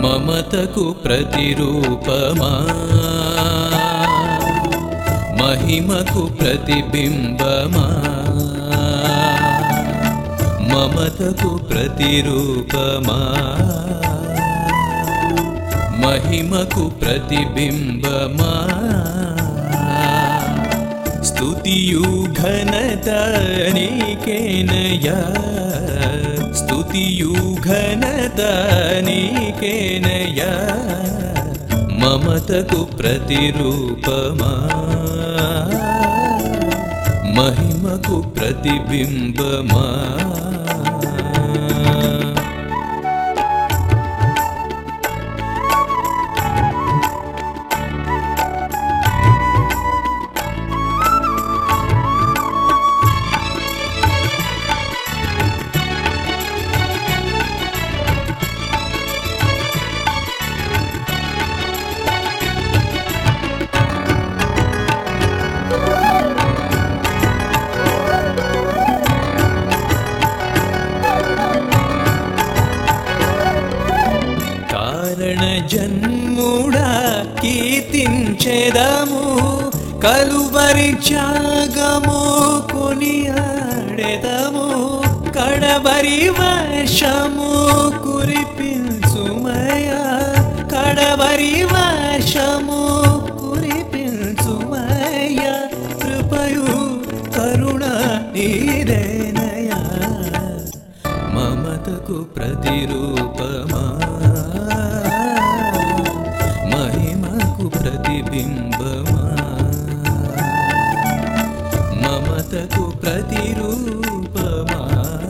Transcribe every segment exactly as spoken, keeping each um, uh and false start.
మమతకు ప్రతిరూపమా మహిమకు ప్రతిబింబమా మమతకు ప్రతిరూపమా మహిమకు ప్రతిబింబమా స్తుతియు ఘనత నీకేనయ్యా స్తుతియు ఘనత నీకేనయ్యా మమతకు ప్రతిరూపమా మహిమకు ప్రతిబింబమా జన్ముడా కీర్తించెదము కలువరి త్యాగము కొనియాడెదము కడవరి వర్షము కురిపించుమయ్యా కడవరి వర్షము కురిపించుమయ్యా కృపయు కరుణ నీదేనయ్యా మమతకు ప్రతిరూపమా ప్రతిబింబమా మమతకు ప్రతిరూపమా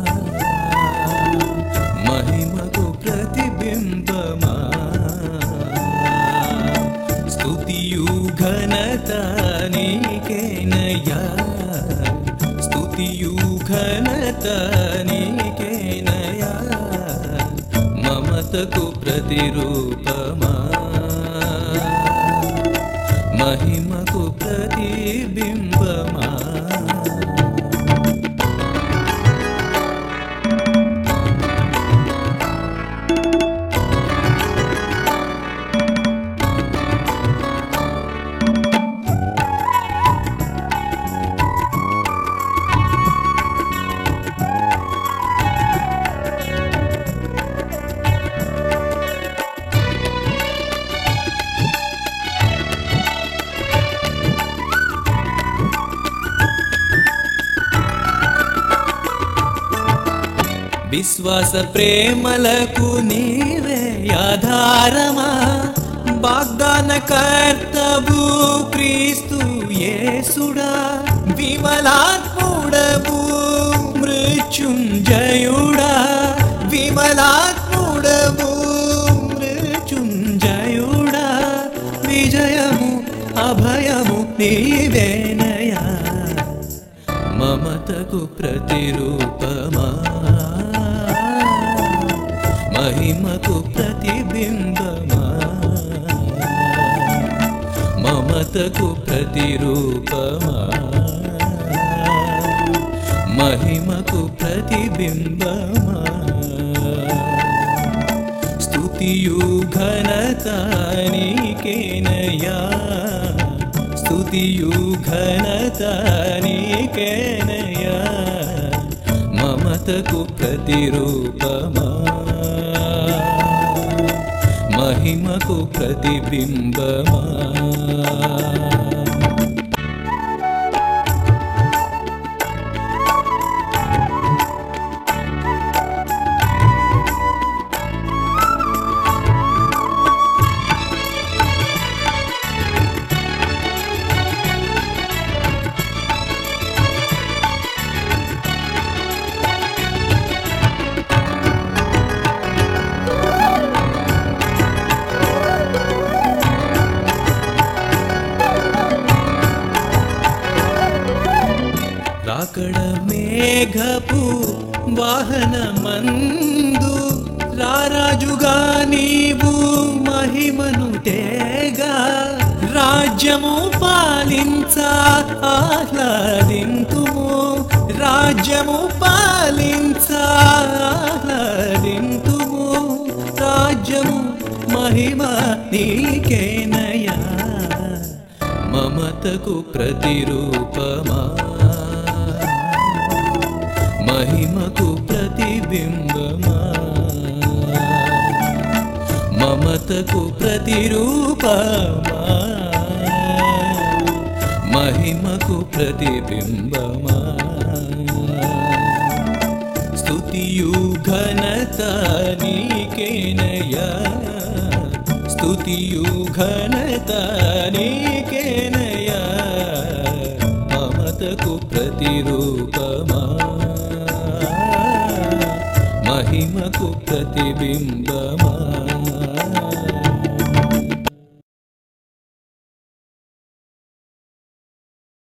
మహిమకు ప్రతిబింబమా స్తుతియు ఘనత నీకేనయ్యా స్తుతియు ఘనత నీకేనయ్యా మమతకు ప్రతిరూపమా మహిమకు ప్రతిబింబమా విశ్వాస ప్రేమలకు నీవే ఆధారమా వాగ్దాన కర్తవు క్రీస్తు యేసుడా విమలాత్ముడవు మృత్యుంజయుడా విమలాత్ముడవు మృత్యుంజయుడా విజయము అభయము నీవేనయా మమతకు ప్రతిరూపమా మహిమకు ప్రతిబింబమా మమతకు ప్రతిరూపమా మహిమకు ప్రతిబింబమా స్తుతియు ఘనత నీకేనయ్యా స్తుతియు ఘనత నీకేనయ్యా మమతకు ప్రతిరూపమా మహిమకు ప్రతిబింబమా రాకడ మేఘపు వాహనమందు రారాజుగా నీవు మహిమను తేగా రాజ్యము పాలించ ఆహ్లాదింతుము రాజ్యము పాలించ ఆహ్లాదింతుము రాజ్యము మహిమ నీకేనయా మమతకు ప్రతిరూపమా మహిమకు ప్రతిబింబమా మమతకు ప్రతిరూపమా మహిమకు ప్రతిబింబమా స్తుతియు ఘనత నీకేనయా స్తుతియు ఘనత నీకేనయా మమతకు ప్రతిరూపమా మహిమకు ప్రతిబింబమా